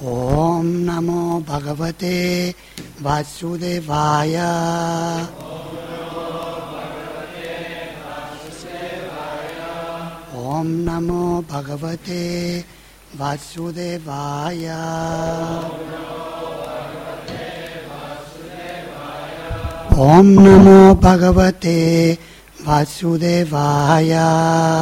Om Namo Bhagavate Vasudevaya. Om Namo Bhagavate Vasudevaya. Om Namo Bhagavate Vasudevaya.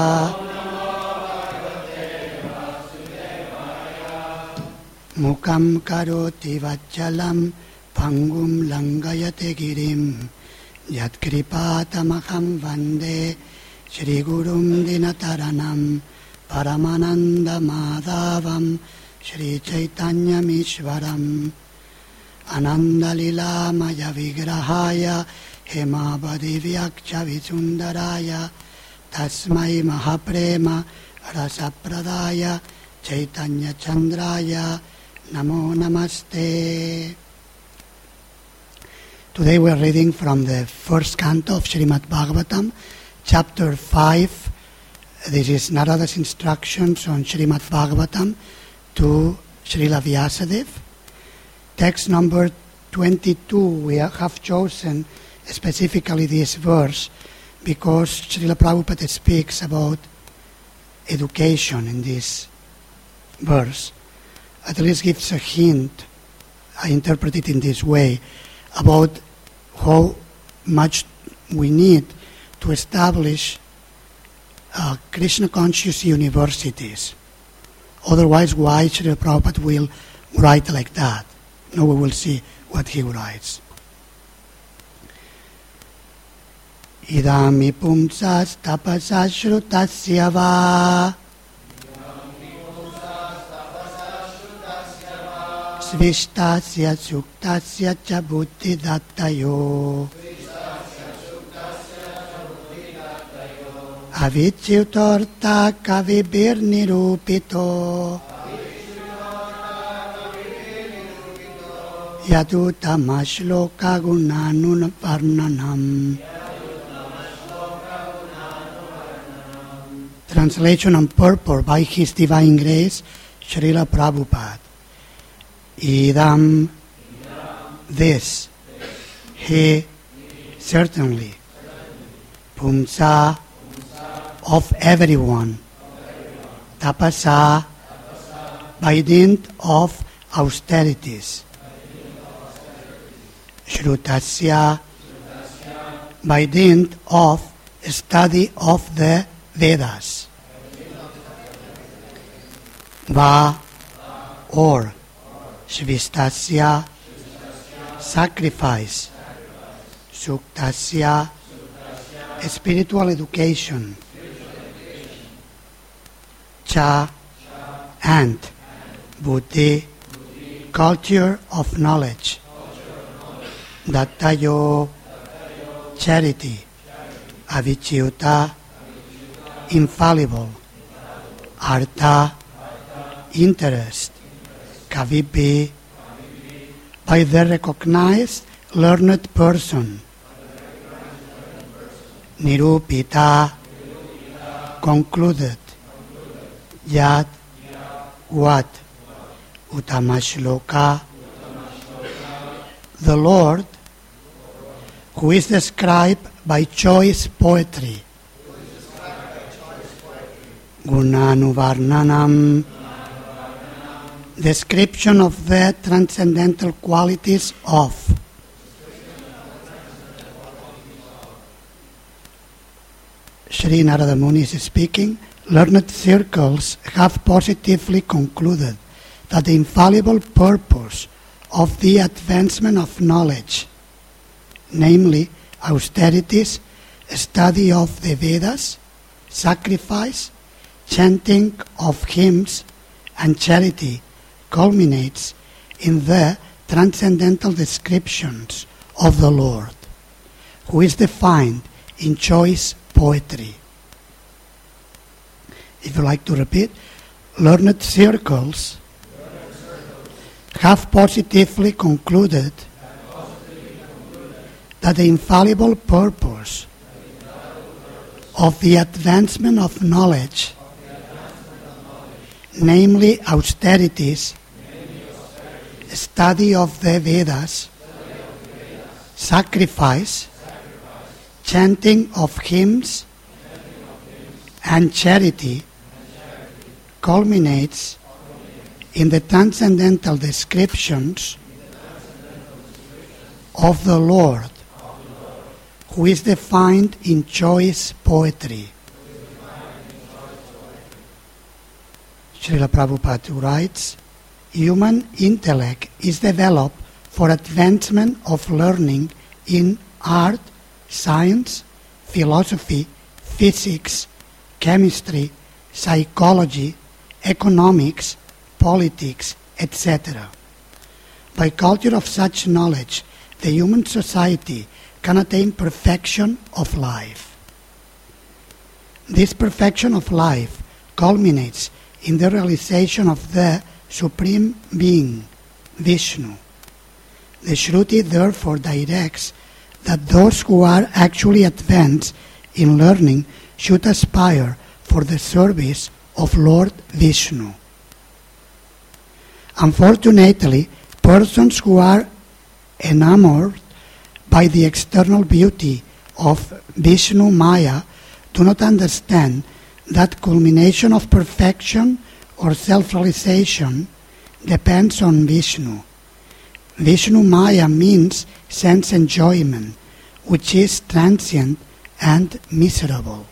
Mukam karoti vachalam pangum langayate girim yat kripatamaham vande Shri Gurum Dinataranam Paramananda Madhavam Shri Chaitanya Mishwaram Ananda Lila Maya Vigrahaya Hemabadi Vyakcha Visundaraya Tasmai Mahaprema Rasapradaya Chaitanya Chandraya Namo Namaste. Today we are reading from the first canto of Srimad Bhagavatam, Chapter 5. This is Narada's instructions on Srimad Bhagavatam to Srila Vyasadeva. Text number 22. We have chosen specifically this verse because Srila Prabhupada speaks about education in this verse. At least gives a hint, I interpret it in this way, about how much we need to establish Krishna conscious universities. Otherwise, why Srila Prabhupada will write like that? Now we will see what he writes. Idami pumsas tapasas shrutasya va Svishtasya suktasya cha buddhi dattayo Avichyutorta kavibir nirupito Yadutama shloka gunanun varnanam. Translation on purport by His Divine Grace, Srila Prabhupada. Idam, this, he, certainly, pumsa, of everyone, tapasa, by dint of austerities, shrutasya, by dint of study of the Vedas, va, or Shvistasya, sacrifice, Suktasya, spiritual education, Cha, and Buddhi, culture of knowledge, Dattayo, charity, Avichyuta, infallible, Artha, interest, Kavipi, by the recognized learned person, Nirupita, concluded, Yat, what, Utamashloka, the Lord, who is described by choice poetry, Gunanuvarnanam, description of the transcendental qualities of. Sri Narada Muni is speaking. Learned circles have positively concluded that the infallible purpose of the advancement of knowledge, namely austerities, study of the Vedas, sacrifice, chanting of hymns, and charity, culminates in the transcendental descriptions of the Lord, who is defined in choice poetry. If you like to repeat, learned circles have positively concluded that the infallible purpose of the advancement of knowledge, namely austerities, study of the Vedas, sacrifice, chanting of hymns, and charity culminates in the transcendental descriptions of the Lord, who is defined in choice poetry. Srila Prabhupada writes, human intellect is developed for advancement of learning in art, science, philosophy, physics, chemistry, psychology, economics, politics, etc. By culture of such knowledge, the human society can attain perfection of life. This perfection of life culminates in the realization of the Supreme Being, Vishnu. The Shruti therefore directs that those who are actually advanced in learning should aspire for the service of Lord Vishnu. Unfortunately, persons who are enamored by the external beauty of Vishnu Maya do not understand that culmination of perfection or self-realization depends on Vishnu. Vishnu Maya means sense enjoyment, which is transient and miserable.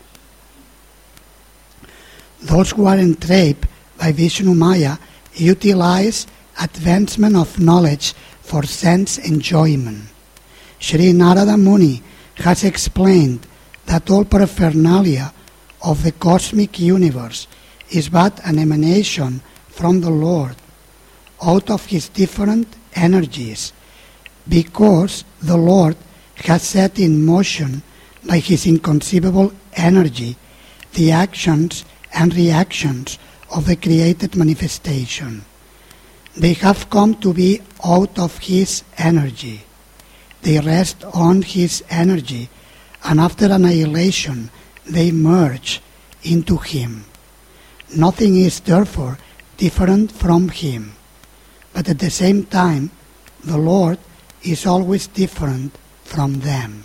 Those who are entrapped by Vishnu Maya utilize advancement of knowledge for sense enjoyment. Sri Narada Muni has explained that all paraphernalia of the cosmic universe is but an emanation from the Lord out of his different energies, because the Lord has set in motion by his inconceivable energy the actions and reactions of the created manifestation. They have come to be out of his energy. They rest on his energy, and after annihilation they merge into him. Nothing is therefore different from him, but at the same time the Lord is always different from them.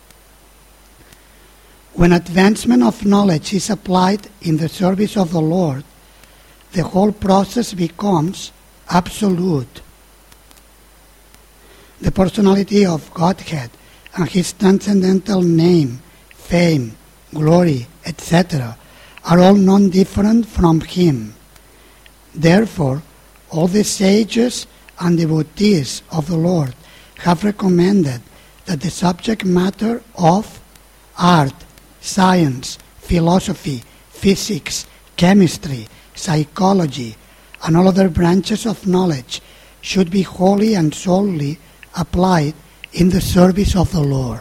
When advancement of knowledge is applied in the service of the Lord, the whole process becomes absolute. The personality of Godhead and his transcendental name, fame, glory, etc. are all non-different from him. Therefore, all the sages and devotees of the Lord have recommended that the subject matter of art, science, philosophy, physics, chemistry, psychology, and all other branches of knowledge should be wholly and solely applied in the service of the Lord.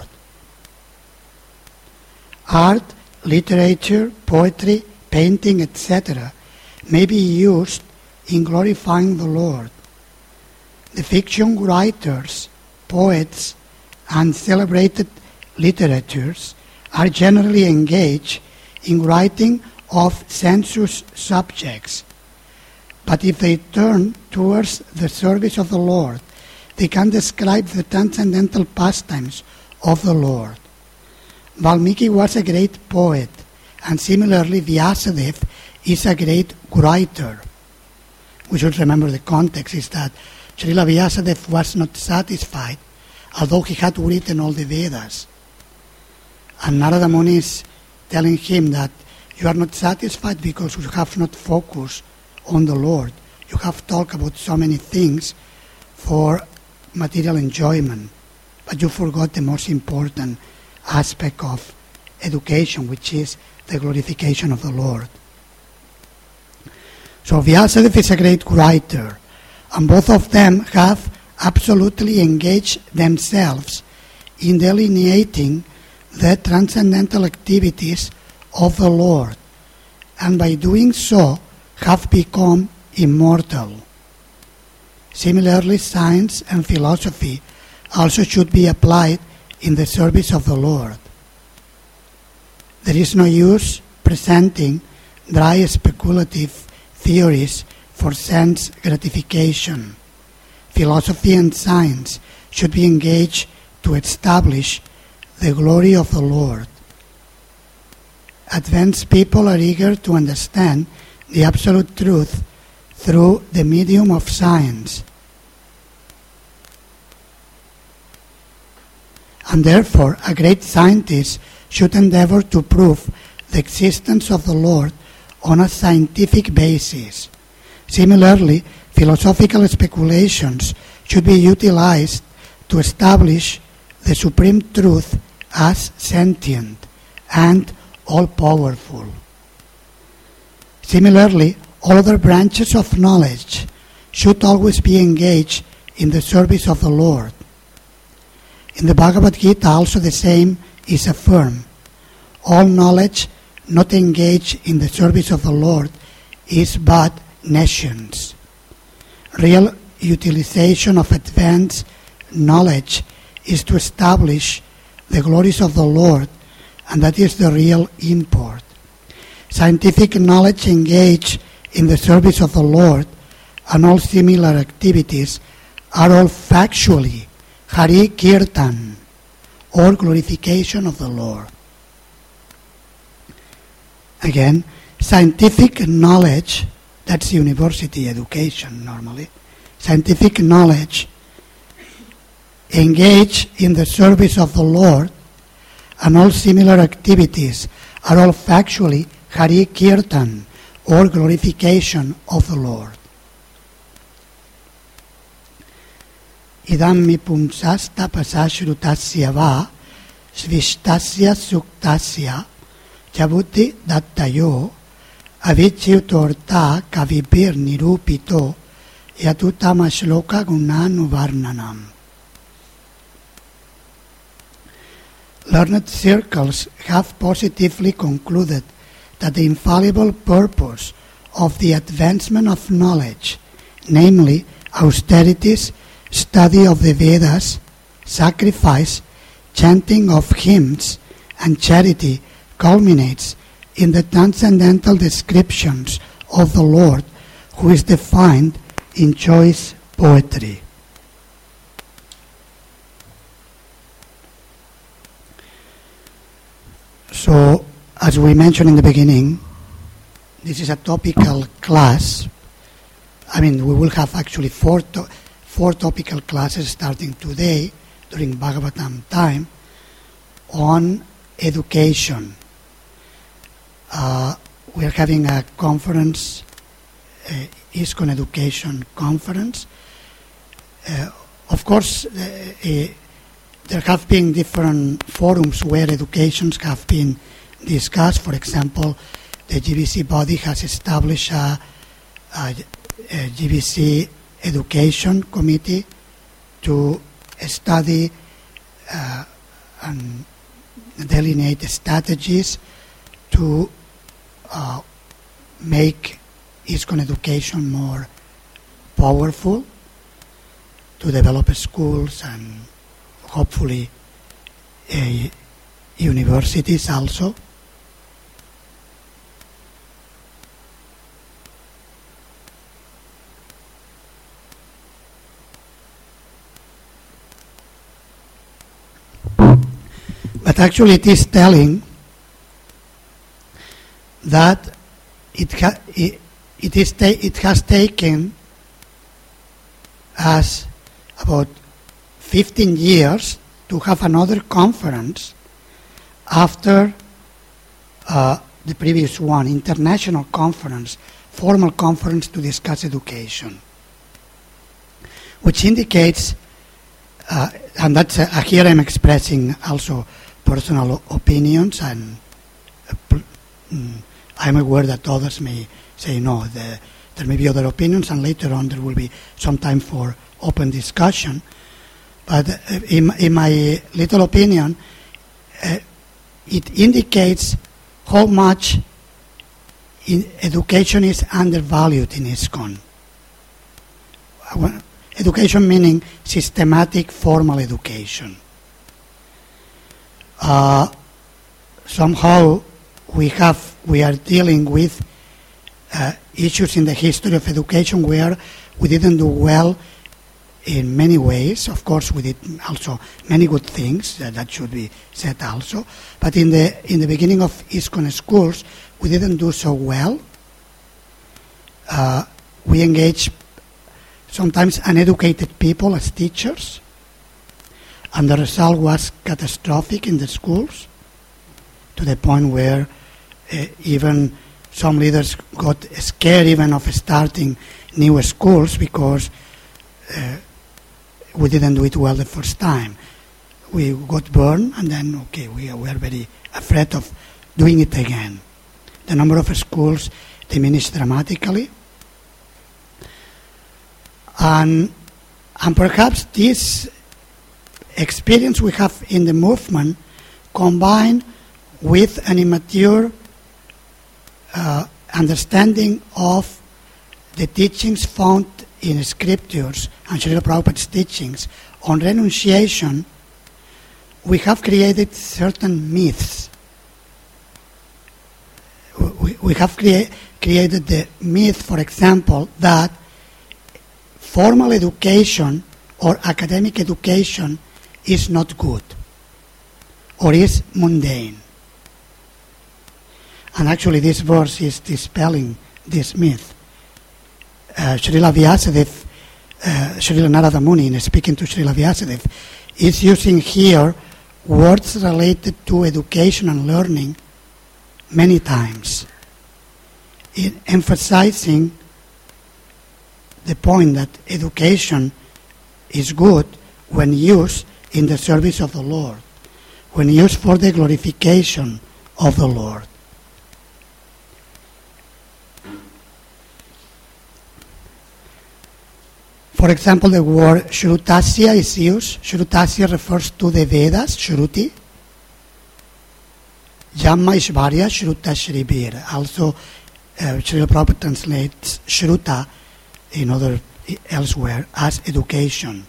Art, literature, poetry, painting, etc. may be used in glorifying the Lord. The fiction writers, poets, and celebrated literatures are generally engaged in writing of sensuous subjects. But if they turn towards the service of the Lord, they can describe the transcendental pastimes of the Lord. Valmiki was a great poet, and similarly Vyasadeva is a great writer. We should remember the context is that Srila Vyasadeva was not satisfied, although he had written all the Vedas. And Narada Muni is telling him that you are not satisfied because you have not focused on the Lord. You have talked about so many things for material enjoyment, but you forgot the most important aspect of education, which is the glorification of the Lord. So Vyasadeva is a great writer, and both of them have absolutely engaged themselves in delineating the transcendental activities of the Lord, and by doing so have become immortal. Similarly, science and philosophy also should be applied in the service of the Lord. There is no use presenting dry speculative theories for sense gratification. philosophy and science should be engaged to establish the glory of the Lord. Advanced people are eager to understand the absolute truth through the medium of science. And therefore, a great scientist should endeavor to prove the existence of the Lord on a scientific basis. Similarly, philosophical speculations should be utilized to establish the supreme truth as sentient and all-powerful. Similarly, all other branches of knowledge should always be engaged in the service of the Lord. In the Bhagavad Gita also the same is affirmed. All knowledge not engaged in the service of the Lord is but nescience. Real utilization of advanced knowledge is to establish the glories of the Lord, and that is the real import. Scientific knowledge engaged in the service of the Lord and all similar activities are all factually Hari Kirtan, or glorification of the Lord. Again, scientific knowledge, that's university education normally, scientific knowledge engaged in the service of the Lord and all similar activities are all factually Hari Kirtan, or glorification of the Lord. Idam mi pumsasta pasashrutasya va svishtasya suktasya chabuti dattayo avichyutorta kavibir nirupito yatutama shloka gunanuvarnanam. Learned circles have positively concluded that the infallible purpose of the advancement of knowledge, namely austerities, study of the Vedas, sacrifice, chanting of hymns, and charity culminates in the transcendental descriptions of the Lord, who is defined in choice poetry. So, as we mentioned in the beginning, this is a topical class. We will have actually four topical classes starting today during Bhagavatam time on education. We are having a conference, ISKCON Education Conference. Of course, there have been different forums where educations have been discussed. For example, the GBC body has established a GBC Education Committee to study and delineate strategies to make ISKCON education more powerful, to develop schools and hopefully universities also. But actually it is telling that it has taken us about 15 years to have another conference after the previous one, international conference, formal conference to discuss education, which indicates, and that's here I'm expressing also personal opinions, and I'm aware that others may say no, there may be other opinions, and later on there will be some time for open discussion. But in my little opinion, it indicates how much education is undervalued in ISKCON. Education meaning systematic formal education. Somehow we are dealing with issues in the history of education where we didn't do well in many ways. Of course, we did also many good things that should be said also. But in the beginning of ISKCON schools, we didn't do so well. We engaged sometimes uneducated people as teachers, and the result was catastrophic in the schools, to the point where even some leaders got scared even of starting new schools because we didn't do it well the first time. We got burned, and then, we were very afraid of doing it again. The number of schools diminished dramatically. And perhaps this experience we have in the movement, combined with an immature understanding of the teachings found in scriptures and Srila Prabhupada's teachings on renunciation, we have created certain myths. We have created the myth, for example, that formal education or academic education is not good or is mundane. And actually this verse is dispelling this myth. Srila Vyasadeva, Srila Narada Muni, in speaking to Srila Vyasadeva, is using here words related to education and learning many times, in emphasizing the point that education is good when used in the service of the Lord, when used for the glorification of the Lord. For example, the word Shrutasya is used. Shrutasya refers to the Vedas, Shruti. Jamma Ishvarya Shruta Shribir. Also, Srila Prabhupada translates Shruta elsewhere as education.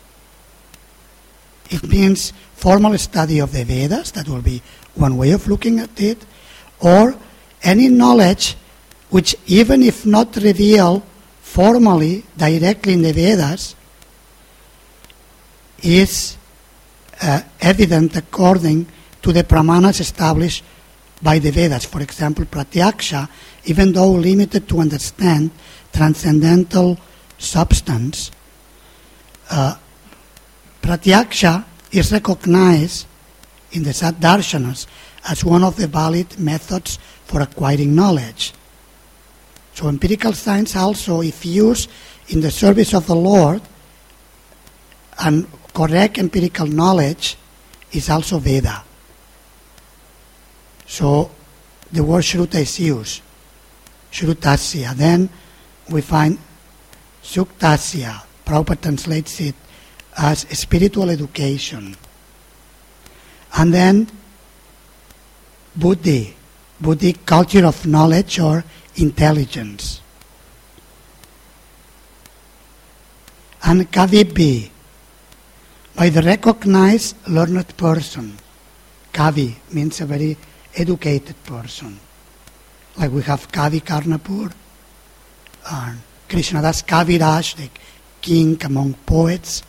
It means formal study of the Vedas, that will be one way of looking at it, or any knowledge which, even if not revealed formally, directly in the Vedas, is evident according to the pramanas established by the Vedas. For example, Pratyaksha, even though limited to understand transcendental substance, Pratyaksha is recognized in the Sat Darshanas as one of the valid methods for acquiring knowledge. So empirical science also, if used in the service of the Lord, and correct empirical knowledge, is also Veda. So the word Shruta is used, Shrutasya. Then we find Suktasya. Prabhupada translates it as spiritual education. And then Buddhi, culture of knowledge or intelligence. And Kavi, by the recognized learned person. Kavi means a very educated person. Like we have Kavi Karnapur, and Krishnadas Kaviraj, the king among poets.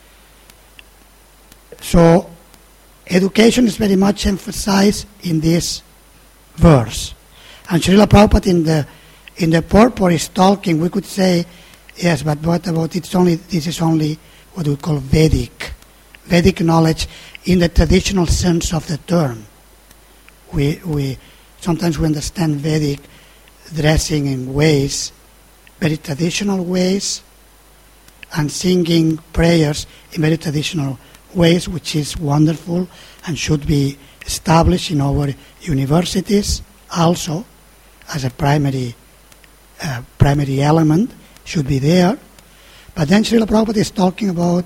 So education is very much emphasized in this verse. And Srila Prabhupada in the purport is talking, we could say, yes, but what about this is only what we call Vedic knowledge in the traditional sense of the term. We sometimes we understand Vedic dressing in ways, very traditional ways, and singing prayers in very traditional ways, which is wonderful and should be established in our universities also as a primary element, should be there. But then Srila Prabhupada is talking about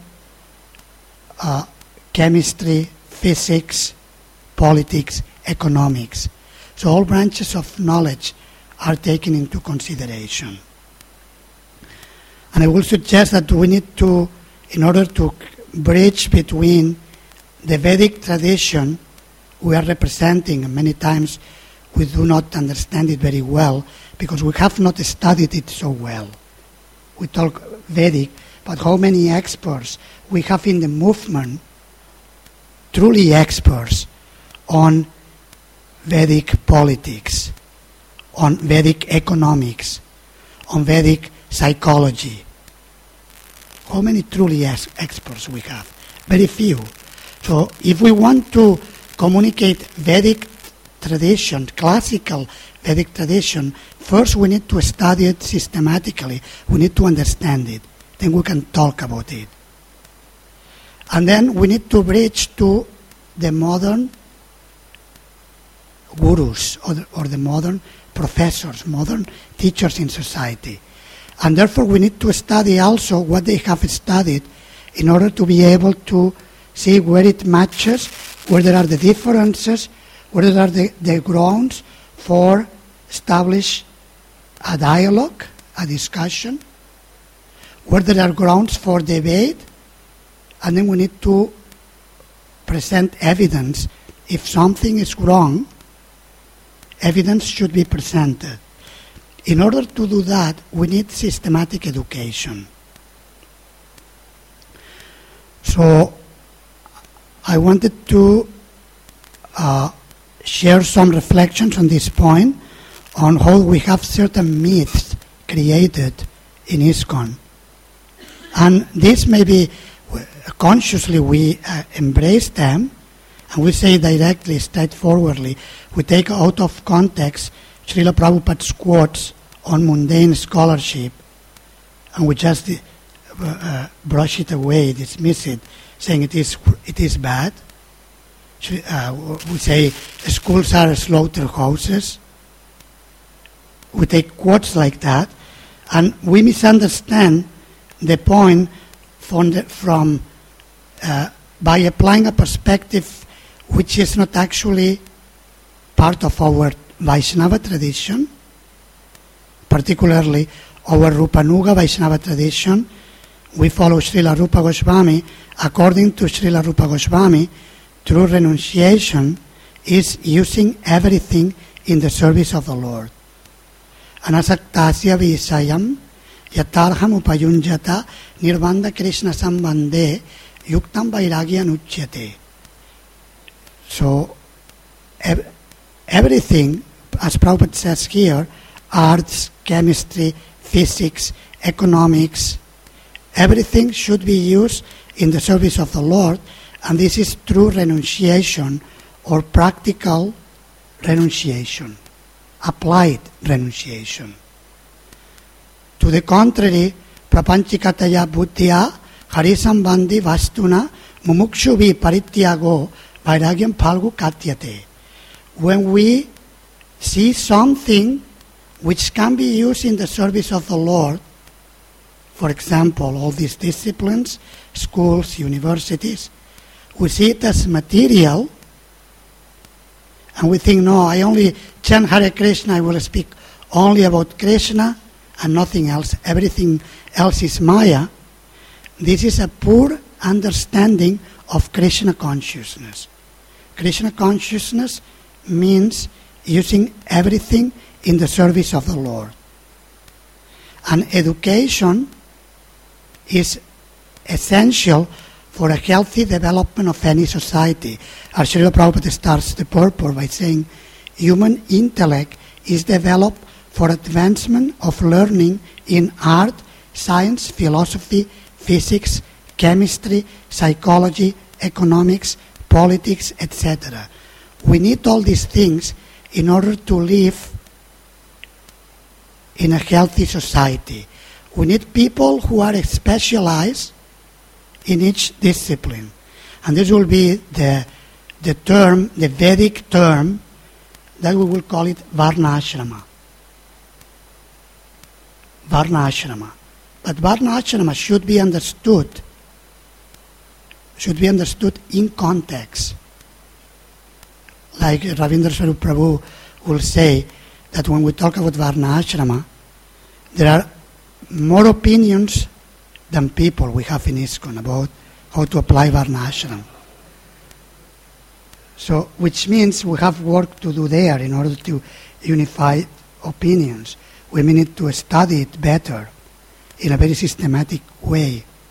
chemistry, physics, politics, economics. So all branches of knowledge are taken into consideration. And I will suggest that we need to, in order to bridge between the Vedic tradition we are representing, and many times we do not understand it very well because we have not studied it so well. We talk Vedic, but how many experts we have in the movement, truly experts on Vedic politics, on Vedic economics, on Vedic psychology. How many truly experts we have? Very few. So if we want to communicate Vedic tradition, classical Vedic tradition, first we need to study it systematically. We need to understand it. Then we can talk about it. And then we need to bridge to the modern gurus or the modern professors, modern teachers in society. And therefore we need to study also what they have studied in order to be able to see where it matches, where there are the differences, where there are the grounds for establish a dialogue, a discussion, where there are grounds for debate, and then we need to present evidence. If something is wrong, evidence should be presented. In order to do that, we need systematic education. So I wanted to share some reflections on this point, on how we have certain myths created in ISKCON. And this maybe consciously we embrace them, and we say directly, straightforwardly, we take out of context Srila Prabhupada's quotes on mundane scholarship, and we just brush it away, dismiss it, saying it is bad. We say schools are slaughterhouses. We take quotes like that, and we misunderstand the point by applying a perspective which is not actually part of our Vaishnava tradition, particularly our Rupanuga Vaishnava tradition. We follow Srila Rupa Goswami. According to Srila Rupa Goswami, true renunciation is using everything in the service of the Lord. Anasaktasya visayam yatarham upayunjata nirvanda Krishna sambandhe yuktam vairagyan uchyate. So everything, as Prabhupada says here, arts, chemistry, physics, economics, everything should be used in the service of the Lord, and this is true renunciation or practical renunciation, applied renunciation. To the contrary, prapanchikataya buddhya harisambandhi vastuna mumukshuvi parityago vairagyam phalgu katyate. When we see something which can be used in the service of the Lord, for example, all these disciplines, schools, universities, we see it as material, and we think, no, I only chant Hare Krishna, I will speak only about Krishna and nothing else. Everything else is Maya. This is a poor understanding of Krishna consciousness. Krishna consciousness means using everything in the service of the Lord. And education is essential for a healthy development of any society. As Srila Prabhupada starts the purport by saying, human intellect is developed for advancement of learning in art, science, philosophy, physics, chemistry, psychology, economics, politics, etc. We need all these things in order to live in a healthy society. We need people who are specialized in each discipline. And this will be the term, the Vedic term, that we will call it Varna Ashrama. Varna Ashrama. But Varna Ashrama should be understood in context. Like Ravindra Swarup Prabhu will say that when we talk about Varna Ashrama, there are more opinions than people we have in ISKCON about how to apply Varna Ashrama. So, which means we have work to do there in order to unify opinions. We need to study it better in a very systematic way.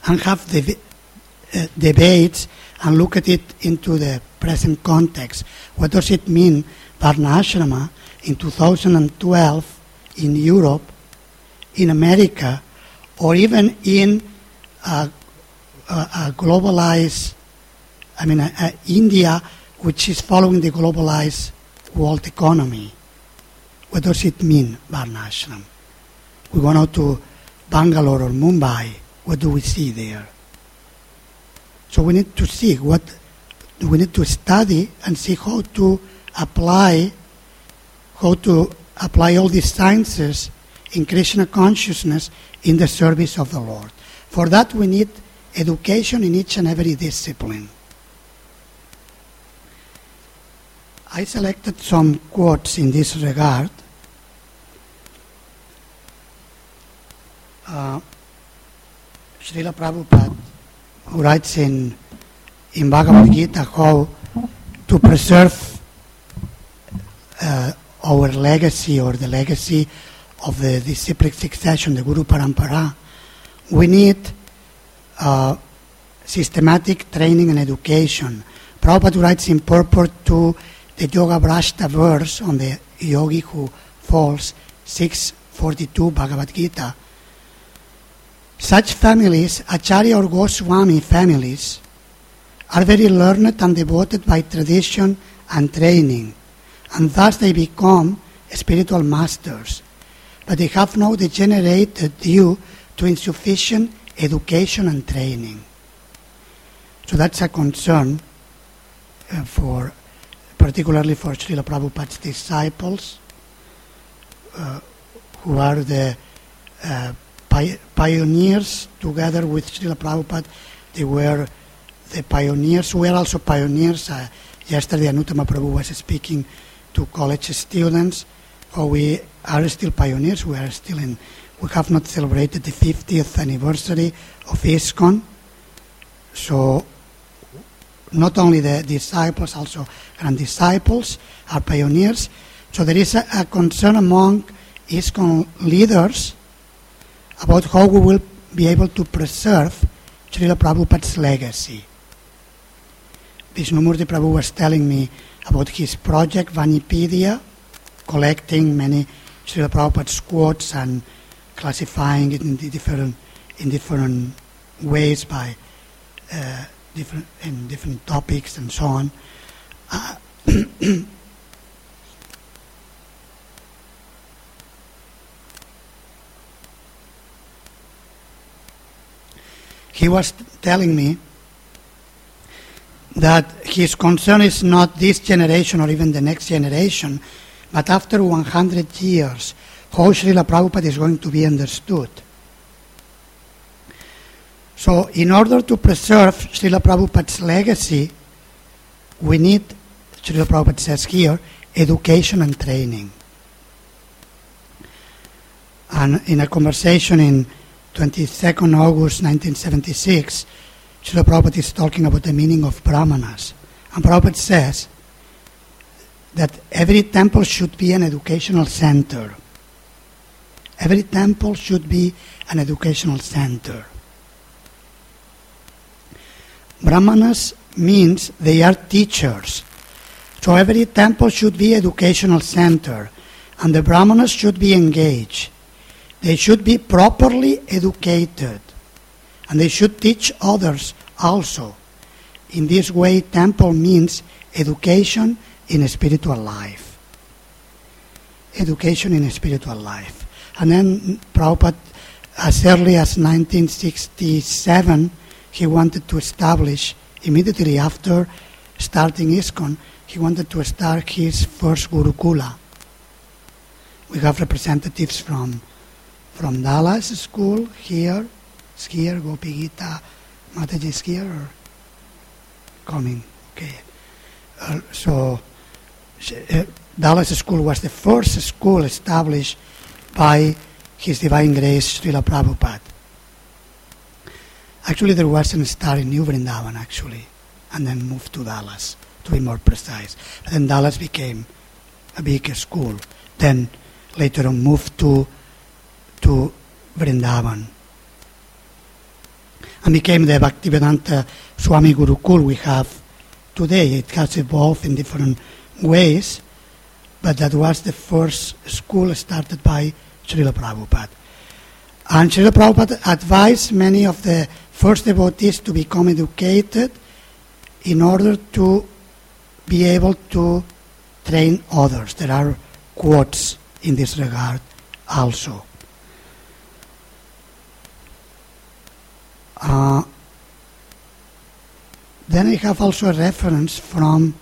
and have debates and look at it into the present context. What does it mean, Varnashrama, in 2012 in Europe, in America, or even in a globalized, India, which is following the globalized world economy? What does it mean, Varnashram? We go out to Bangalore or Mumbai. What do we see there? So we need to see we need to study and see how to apply all these sciences in Krishna consciousness in the service of the Lord. For that we need education in each and every discipline. I selected some quotes in this regard. Srila Prabhupada, who writes in Bhagavad Gita how to preserve our legacy, or the legacy of the disciplic succession, the Guru Parampara, we need systematic training and education. Prabhupada writes in purport to the Yoga Brashta verse on the yogi who falls, 642 Bhagavad Gita. Such families, Acharya or Goswami families, are very learned and devoted by tradition and training, and thus they become spiritual masters. But they have now degenerated due to insufficient education and training. So that's a concern particularly for Srila Prabhupada's disciples, who are the pioneers. Together with Srila Prabhupada, they were the pioneers. We are also pioneers. Yesterday, Anuttama Prabhu was speaking to college students. We are still pioneers. We have not celebrated the 50th anniversary of ISKCON. So not only the disciples, also grand disciples are pioneers. So there is a concern among ISKCON leaders about how we will be able to preserve Srila Prabhupada's legacy. Vishnumurti Prabhu was telling me about his project, Vanipedia, collecting many Srila Prabhupada's quotes and classifying it in different ways by different topics and so on. He was telling me that his concern is not this generation or even the next generation, but after 100 years, how Srila Prabhupada is going to be understood. So in order to preserve Srila Prabhupada's legacy, we need, Srila Prabhupada says here, education and training. And in a conversation in 22nd August 1976, Srila Prabhupada is talking about the meaning of Brahmanas. And Prabhupada says that every temple should be an educational center. Every temple should be an educational center. Brahmanas means they are teachers. So every temple should be educational center. And the Brahmanas should be engaged. They should be properly educated. And they should teach others also. In this way, temple means education in a spiritual life. Education in a spiritual life. And then Prabhupada, as early as 1967, he wanted to establish, immediately after starting ISKCON, he wanted to start his first Gurukula. We have representatives from Dallas School here. Is here, Gopi Gita, Mataji is here or coming? Okay. So Dallas School was the first school established by His Divine Grace Srila Prabhupada. Actually, there was a start in New Vrindavan, actually, and then moved to Dallas, to be more precise. But then Dallas became a big school. Then later on moved to Vrindavan. and became the Bhaktivedanta Swami Gurukul we have today. It has evolved in different ways, but that was the first school started by Srila Prabhupada. And Srila Prabhupada advised many of the first devotees to become educated in order to be able to train others. There are quotes in this regard also. Then I have also a reference from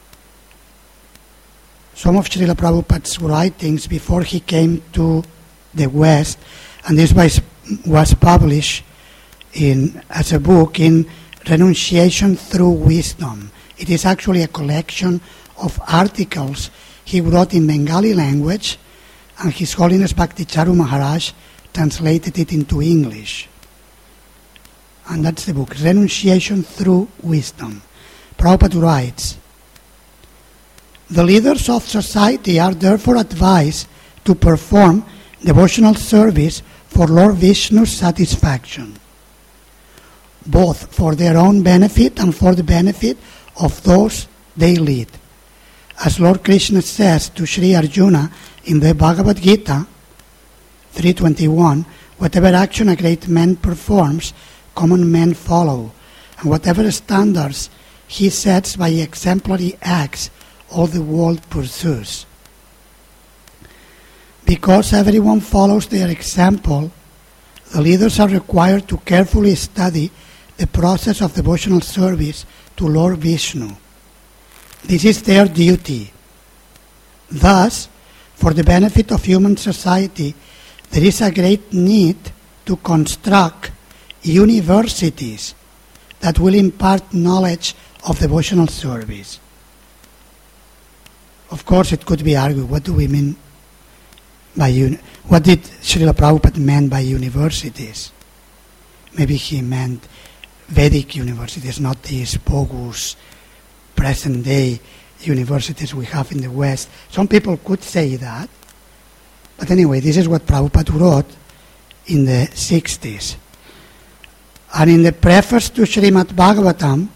some of Srila Prabhupada's writings before he came to the West, and this was published as a book in Renunciation Through Wisdom. It is actually a collection of articles he wrote in Bengali language, and His Holiness Bhakti Charu Maharaj translated it into English. And that's the book, Renunciation Through Wisdom. Prabhupada writes, "The leaders of society are therefore advised to perform devotional service for Lord Vishnu's satisfaction, both for their own benefit and for the benefit of those they lead. As Lord Krishna says to Sri Arjuna in the Bhagavad Gita 3:21, whatever action a great man performs, common men follow, and whatever standards he sets by exemplary acts, all the world pursues. Because everyone follows their example, the leaders are required to carefully study the process of devotional service to Lord Vishnu. This is their duty. Thus, for the benefit of human society, there is a great need to construct universities that will impart knowledge of devotional service." Of course, it could be argued, what do we mean by what did Srila Prabhupada mean by universities? Maybe he meant Vedic universities, not these bogus present-day universities we have in the West. Some people could say that, but anyway, this is what Prabhupada wrote in the 60s. And in the preface to Srimad Bhagavatam,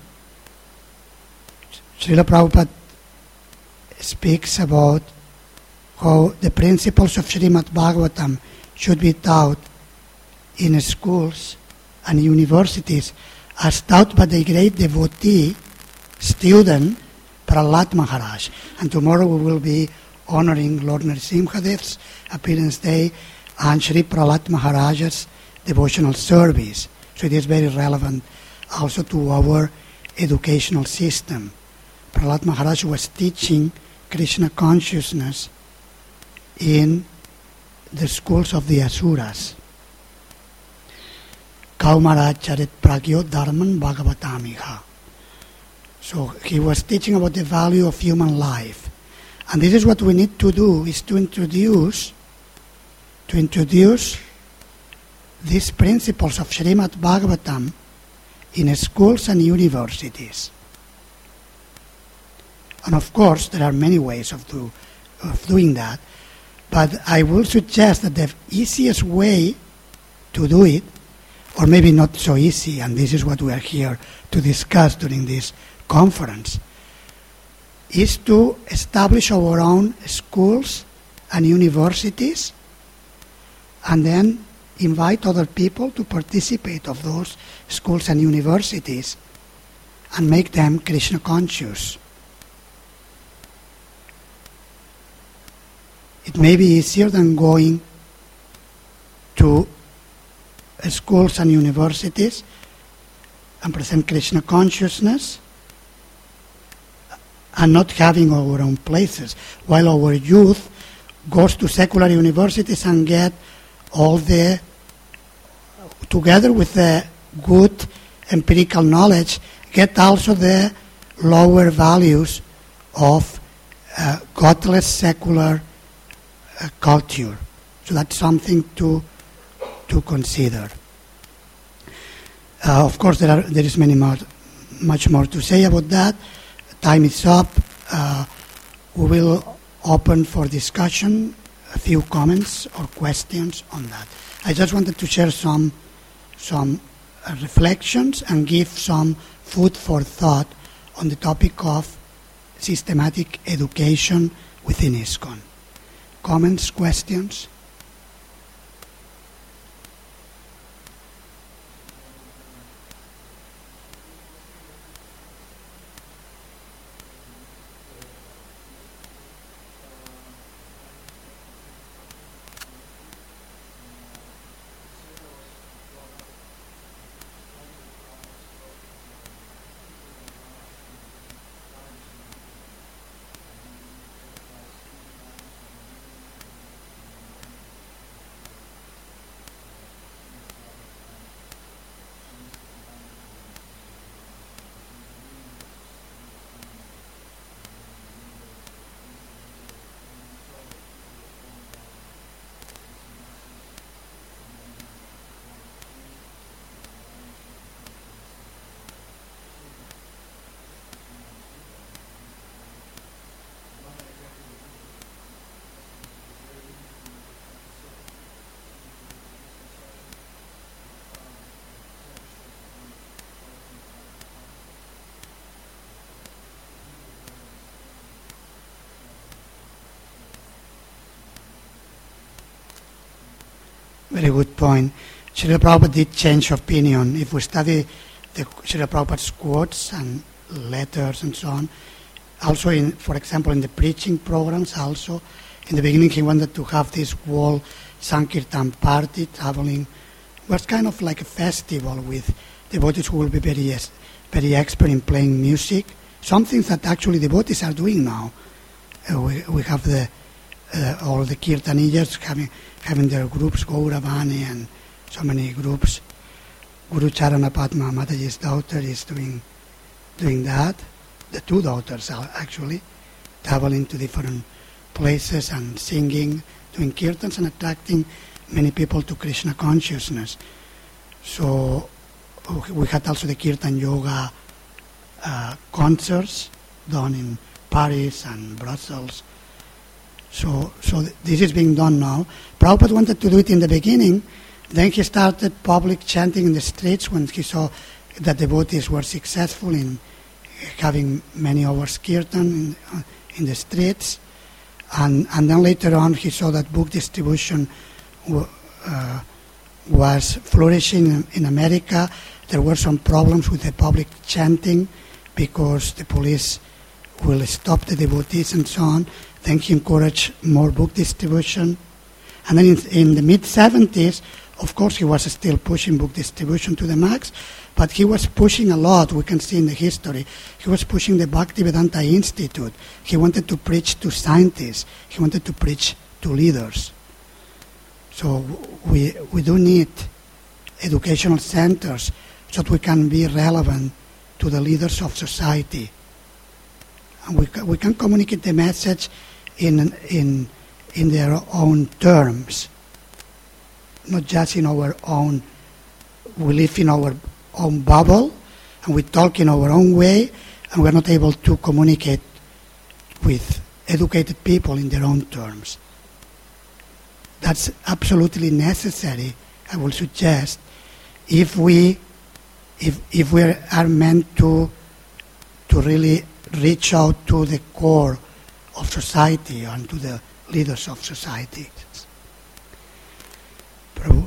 Srila Prabhupada speaks about how the principles of Srimad Bhagavatam should be taught in schools and universities as taught by the great devotee student Prahlad Maharaj. And tomorrow we will be honoring Lord Nrsimhadev's appearance day and Sri Prahlad Maharaj's devotional service. So it is very relevant also to our educational system. Prahlad Maharaj was teaching Krishna consciousness in the schools of the Asuras. Kaumaraj Charit Pragyo Dharman Bhagavatamiha. So he was teaching about the value of human life. And this is what we need to do, is to introduce these principles of Srimad Bhagavatam in schools and universities. And of course, there are many ways of doing that, but I will suggest that the easiest way to do it, or maybe not so easy, and this is what we are here to discuss during this conference, is to establish our own schools and universities and then invite other people to participate of those schools and universities and make them Krishna conscious. It may be easier than going to schools and universities and present Krishna consciousness and not having our own places, while our youth goes to secular universities and get all the, together with the good empirical knowledge, get also the lower values of godless secular culture. So that's something to consider. Of course, there is much more to say about that. Time is up. We will open for discussion, a few comments or questions on that. I just wanted to share some reflections and give some food for thought on the topic of systematic education within ISKCON. Comments, questions? Very good point. Srila Prabhupada did change opinion. If we study the Srila Prabhupada's quotes and letters and so on, also in, for example, in the preaching programs also, in the beginning he wanted to have this whole Sankirtan party traveling. It was kind of like a festival with devotees who will be very expert in playing music. Some things that actually devotees are doing now. We have all the Kirtaniyas having their groups, Gauravani and so many groups. Guru Charana Padma, Mataji's daughter, is doing that. The two daughters are actually traveling to different places and singing, doing kirtans and attracting many people to Krishna consciousness. So we had also the Kirtan Yoga concerts done in Paris and Brussels. So this is being done now. Prabhupada wanted to do it in the beginning. Then he started public chanting in the streets when he saw that devotees were successful in having many hours kirtan in the streets. And then later on he saw that book distribution was flourishing in America. There were some problems with the public chanting because the police will stop the devotees and so on. Then he encouraged more book distribution. And then in the mid-70s, of course, he was still pushing book distribution to the max, but he was pushing a lot, we can see in the history. He was pushing the Bhaktivedanta Institute. He wanted to preach to scientists. He wanted to preach to leaders. So we do need educational centers so that we can be relevant to the leaders of society. And we can communicate the message in their own terms, not just in our own. We live in our own bubble, and we talk in our own way, and we're not able to communicate with educated people in their own terms. That's absolutely necessary, I will suggest, if we are meant to really reach out to the core of society and to the leaders of society. Prabhu.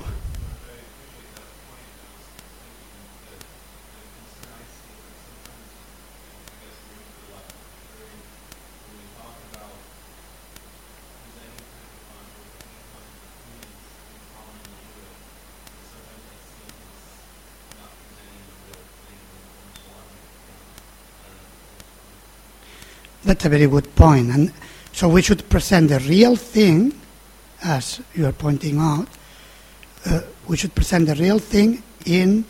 That's a very good point. And so we should present the real thing, as you are pointing out. We should present the real thing in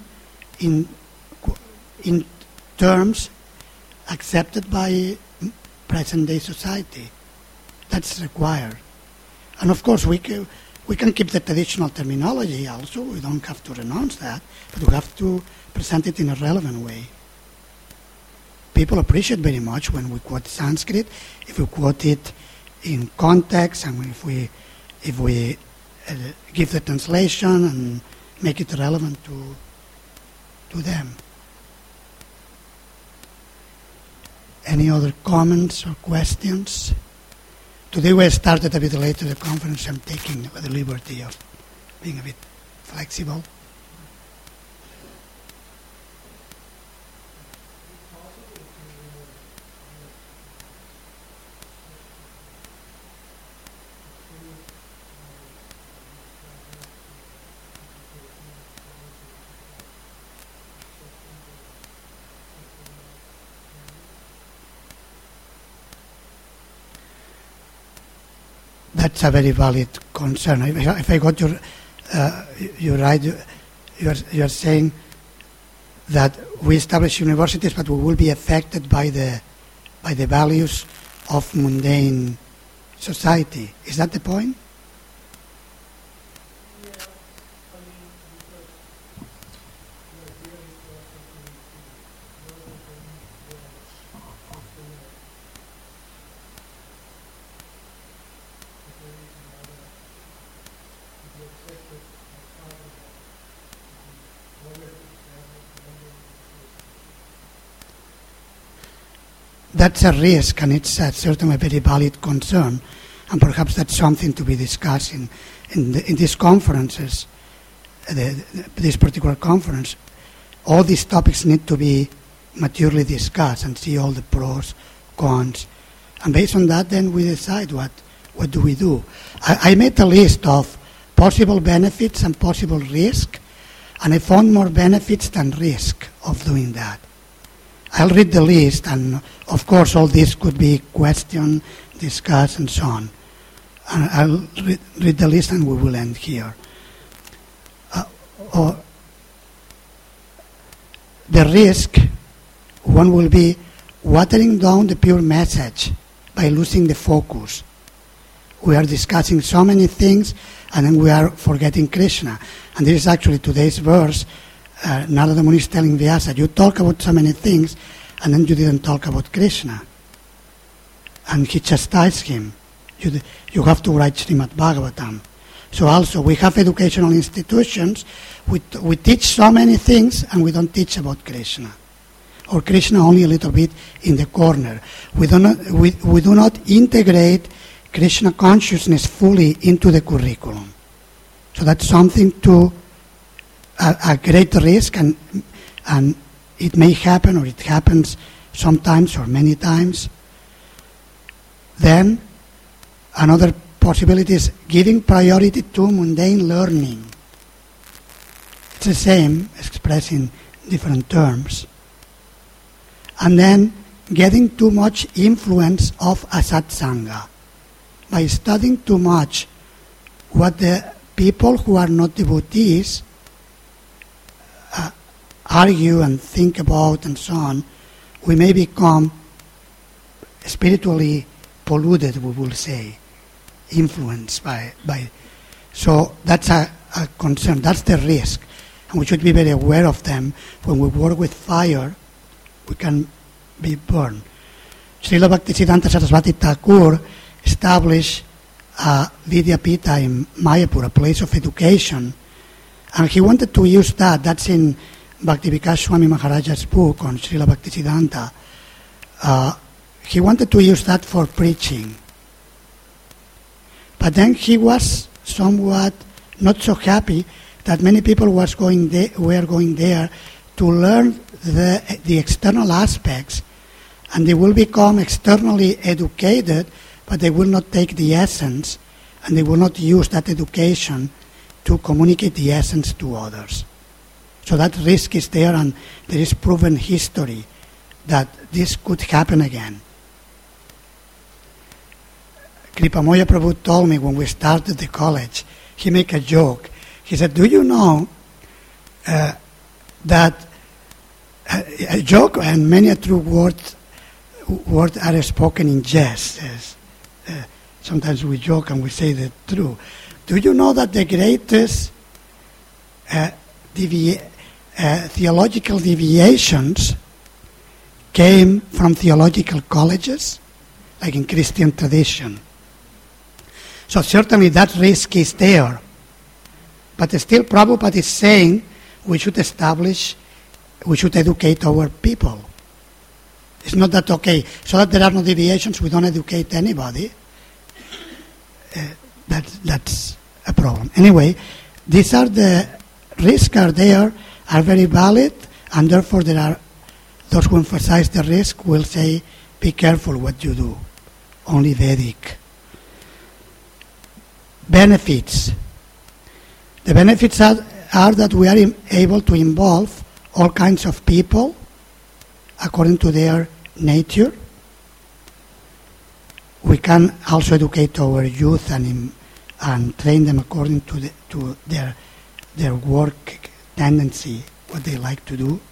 terms accepted by present-day society. That's required. And of course, we can keep the traditional terminology also. We don't have to renounce that, but we have to present it in a relevant way. People appreciate very much when we quote Sanskrit, if we quote it in context, and if we give the translation and make it relevant to them. Any other comments or questions? Today we started a bit later the conference. I'm taking the liberty of being a bit flexible. That's a very valid concern. If I got you right, you're saying that we establish universities, but we will be affected by the values of mundane society. Is that the point? That's a risk, and it's certainly a very valid concern, and perhaps that's something to be discussed in these conferences, this particular conference. All these topics need to be maturely discussed and see all the pros, cons, and based on that, then we decide what do we do. I made a list of possible benefits and possible risk, and I found more benefits than risk of doing that. I'll read the list, and of course all this could be questioned, discussed, and so on. And I'll read the list and we will end here. The risk, one will be watering down the pure message by losing the focus. We are discussing so many things and then we are forgetting Krishna. And this is actually today's verse. Narada Muni is telling Vyasa, you talk about so many things and then you didn't talk about Krishna. And he chastised him. You have to write Srimad Bhagavatam. So also we have educational institutions, we teach so many things and we don't teach about Krishna. Or Krishna only a little bit in the corner. We do not integrate Krishna consciousness fully into the curriculum. So that's something to a great risk, and it may happen, or it happens sometimes or many times. Then another possibility is giving priority to mundane learning. It's the same, expressed in different terms. And then getting too much influence of asatsanga. By studying too much what the people who are not devotees argue and think about and so on, we may become spiritually polluted, we will say, influenced by. So that's a concern, that's the risk. And we should be very aware of them. When we work with fire, we can be burned. Srila Bhaktisiddhanta Saraswati Thakur established Vidya Pita in Mayapur, a place of education, and he wanted to use that. That's in Bhakti Vikas Swami Maharaja's book on Srila Bhaktisiddhanta. He wanted to use that for preaching. But then he was somewhat not so happy that many people were going there to learn the external aspects, and they will become externally educated, but they will not take the essence, and they will not use that education to communicate the essence to others. So that risk is there, and there is proven history that this could happen again. Kripamoya Prabhu told me when we started the college, he made a joke. He said, do you know that a joke and many a true words are spoken in jest? Sometimes we joke and we say the truth. Do you know that the greatest theological deviations came from theological colleges, like in Christian tradition? So certainly that risk is there. But still Prabhupada is saying we should establish we should educate our people. It's not that, okay, so that there are no deviations, we don't educate anybody. That's a problem. Anyway, these are the risks are there, are very valid, and therefore there are those who emphasize the risk will say, be careful what you do. Only Vedic. Benefits. The benefits are that we are able to involve all kinds of people according to their nature. We can also educate our youth and train them according to their work tendency, what they like to do.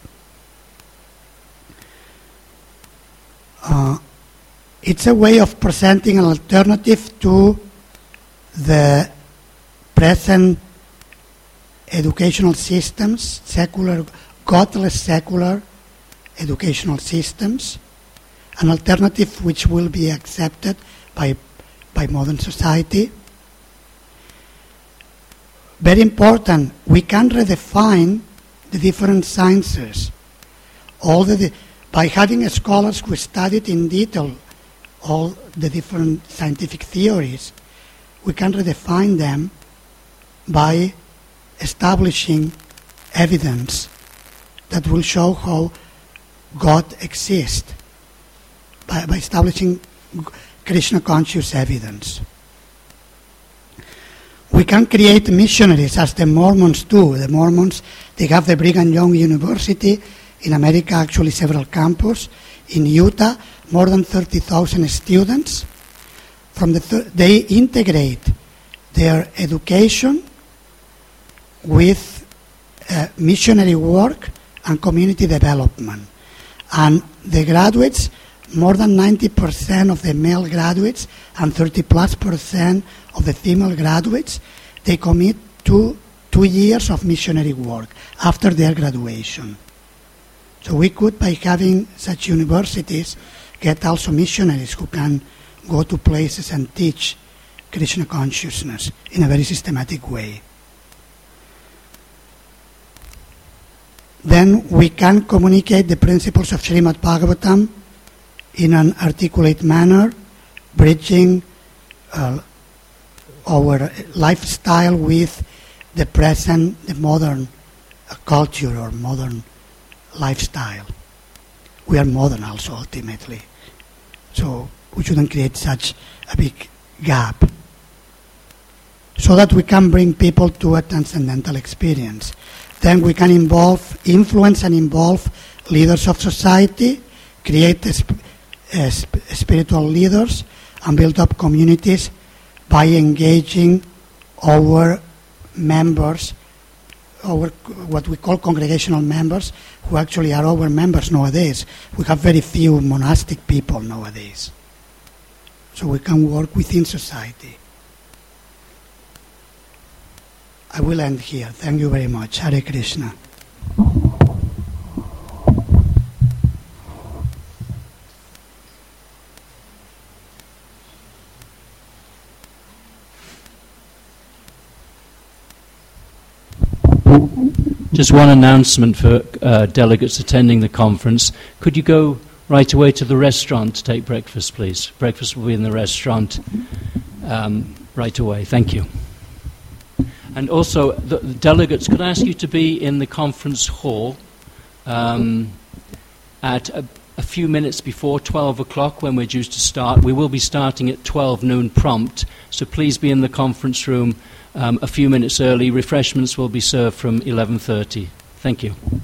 It's a way of presenting an alternative to the present educational systems, secular, godless secular educational systems, an alternative which will be accepted by modern society. Very important, we can redefine the different sciences. By having scholars who studied in detail all the different scientific theories, we can redefine them by establishing evidence that will show how God exists, by establishing Krishna conscious evidence. We can create missionaries as the Mormons do. The Mormons, they have the Brigham Young University in America, actually several campuses. In Utah, more than 30,000 students. They integrate their education with missionary work and community development. And the graduates, more than 90% of the male graduates and 30+% of the female graduates, they commit to 2 years of missionary work after their graduation. So we could, by having such universities, get also missionaries who can go to places and teach Krishna consciousness in a very systematic way. Then we can communicate the principles of Srimad Bhagavatam in an articulate manner, bridging our lifestyle with the present, the modern culture or modern lifestyle. We are modern also, ultimately. So we shouldn't create such a big gap. So that we can bring people to a transcendental experience. Then we can influence and involve leaders of society, create spiritual leaders, and build up communities by engaging our members, our what we call congregational members, who actually are our members nowadays. We have very few monastic people nowadays. So we can work within society. I will end here. Thank you very much. Hare Krishna. Just one announcement for delegates attending the conference. Could you go right away to the restaurant to take breakfast, please? Breakfast will be in the restaurant right away. Thank you. And also, the delegates, could I ask you to be in the conference hall at a few minutes before 12 o'clock when we're due to start. We will be starting at 12 noon prompt, so please be in the conference room a few minutes early. Refreshments will be served from 11:30. Thank you.